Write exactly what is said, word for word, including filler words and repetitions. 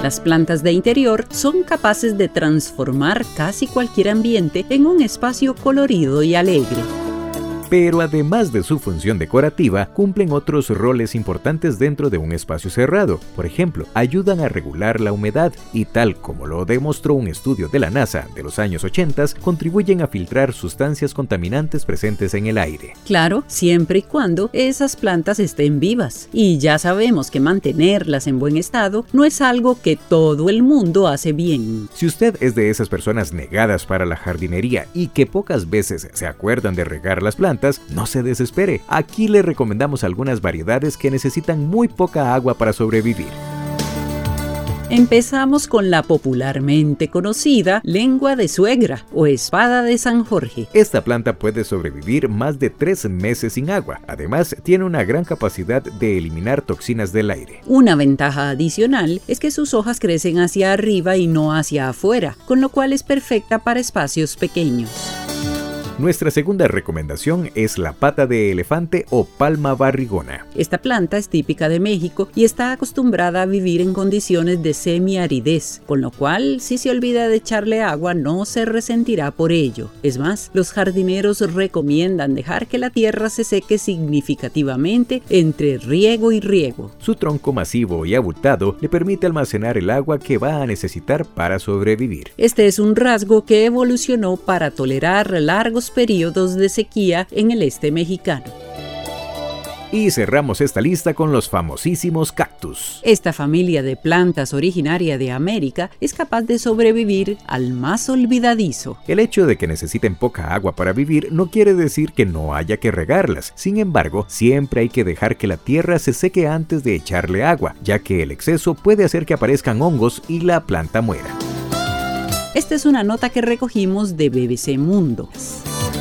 Las plantas de interior son capaces de transformar casi cualquier ambiente en un espacio colorido y alegre. Pero además de su función decorativa, cumplen otros roles importantes dentro de un espacio cerrado. Por ejemplo, ayudan a regular la humedad y, tal como lo demostró un estudio de la NASA de los años ochenta, contribuyen a filtrar sustancias contaminantes presentes en el aire. Claro, siempre y cuando esas plantas estén vivas. Y ya sabemos que mantenerlas en buen estado no es algo que todo el mundo hace bien. Si usted es de esas personas negadas para la jardinería y que pocas veces se acuerdan de regar las plantas, no se desespere. Aquí le recomendamos algunas variedades que necesitan muy poca agua para sobrevivir. Empezamos con la popularmente conocida lengua de suegra o espada de San Jorge. Esta planta puede sobrevivir más de tres meses sin agua. Además, tiene una gran capacidad de eliminar toxinas del aire. Una ventaja adicional es que sus hojas crecen hacia arriba y no hacia afuera, con lo cual es perfecta para espacios pequeños. Nuestra segunda recomendación es la pata de elefante o palma barrigona. Esta planta es típica de México y está acostumbrada a vivir en condiciones de semiaridez, con lo cual, si se olvida de echarle agua, no se resentirá por ello. Es más, los jardineros recomiendan dejar que la tierra se seque significativamente entre riego y riego. Su tronco masivo y abultado le permite almacenar el agua que va a necesitar para sobrevivir. Este es un rasgo que evolucionó para tolerar largos periodos de sequía en el este mexicano. Y cerramos esta lista con los famosísimos cactus. Esta familia de plantas originaria de América es capaz de sobrevivir al más olvidadizo. El hecho de que necesiten poca agua para vivir no quiere decir que no haya que regarlas. Sin embargo, siempre hay que dejar que la tierra se seque antes de echarle agua, ya que el exceso puede hacer que aparezcan hongos y la planta muera. Esta es una nota que recogimos de B B C Mundo.